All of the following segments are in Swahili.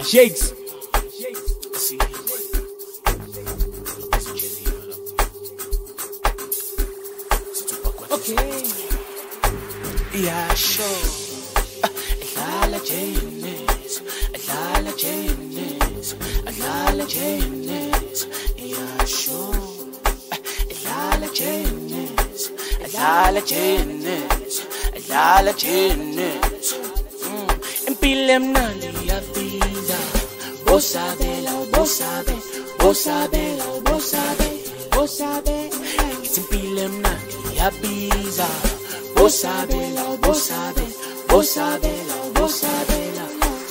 Shakes. Okay. Yeah, sure. Adlala James. Adlala James. Adlala James. Yeah, sure. Adlala James. Adlala James. Adlala James. Impilo emnandi iyaphiza. Bosabela, bosabe. Bosabela, bosabe. Bosabe. Impilo emnandi iyaphiza. Bosabela, bosabe. Bosabela, bosabela.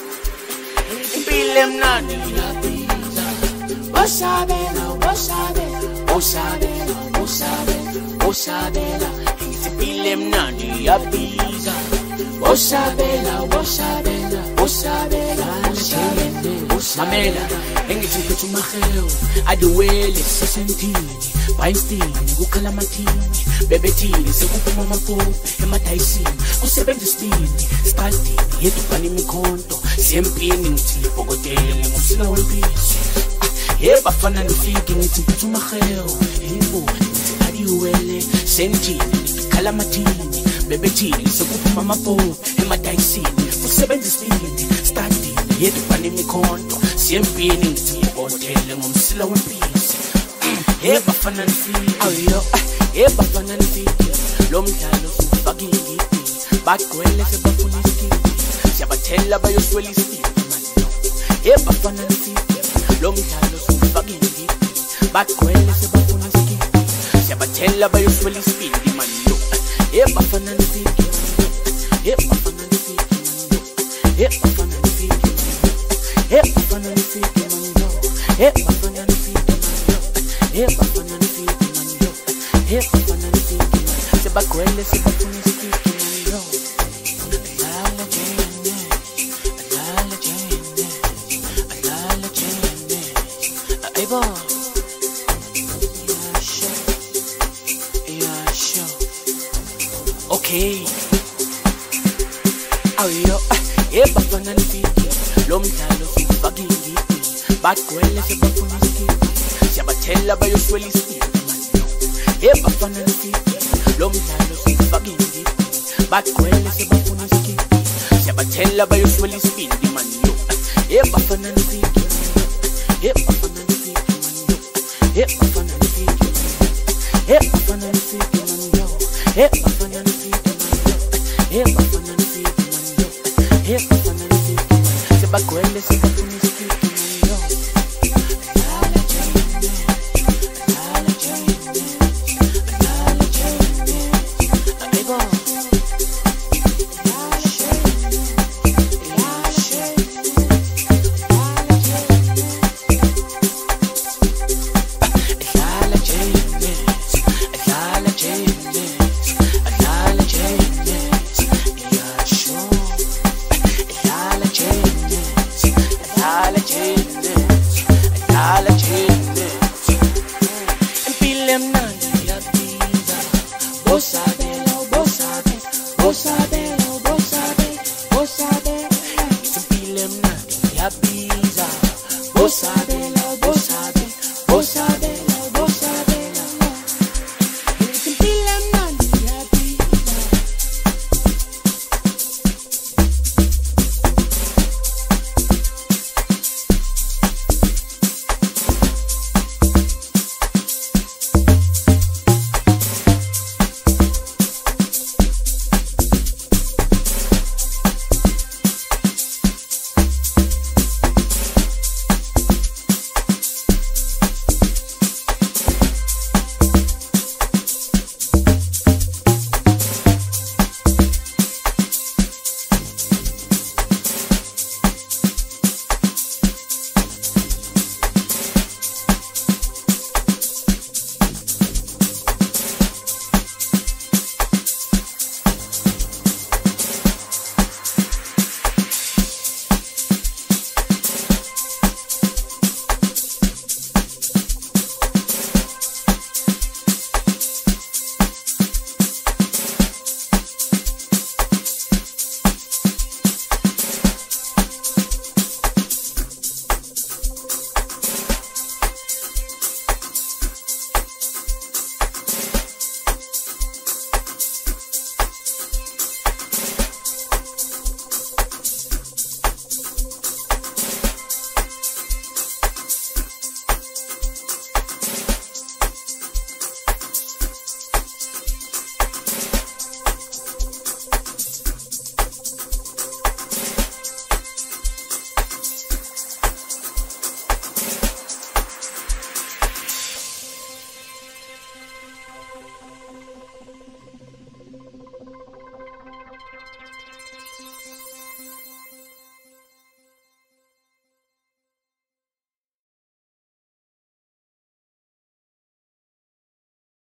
Impilo emnandi iyaphiza. Bosabela, bosabe. Bosabela, bosabe. Bosabela. Impilo emnandi iyaphiza. Bosabela, bosabela, bosabela, bosabela. Mamela, engithi phethe umahelo aduwele sesentini bayistini kukhalamatini bebethile sekuphuma amaphupho emadayisini kusebenza isibini stadini yedupani imikhonto sempini ngithi ibhokotele ngumsila wempisi yebafana nifiki ngithi phethe umahelo yebo ngithi aduwele sentini kukhalamatini bebethile sekuphuma amaphupho emadayisini kusebenza isibini stadini yedupani imikhonto sempini ngithi ibhokotele ngumsila wempisi yebafana nifiki ayo yebafana nifiki lo mdlalo ufakile ngidi bagcwele sebafuna isikidi siyabathela bayoswela isikidi yebafana nifiki lo mdlalo ufakile ngidi bagcwele sebafuna isikidi siyabathela bayoswela isikidi manje yebafana nifiki yebafana nifiki yebafana nifiki yebafana nifiki yebafana nifiki yebafana nifiki yebafana nifiki sebagcwele sebafuna isikiki manyo adlala jene adlala jene adlala jene aibo yeah sure okay ayo yebafana nifiki lo mdlalo ufakile ngidi bagcwele sebafuna isikiki siyabathela bayoswela isikiki yebafana nifiki lo mdlalo ufakile ngidi bagcwele sebafuna isikiki siyabathela bayoswela isikiki manyo yebafana nifiki yebafana nifiki manyo yebafana nifiki yebafana nifiki manyo yebafana nifiki manyo yebafana nifiki manyo yebafana nifiki sebagcwele sebafuna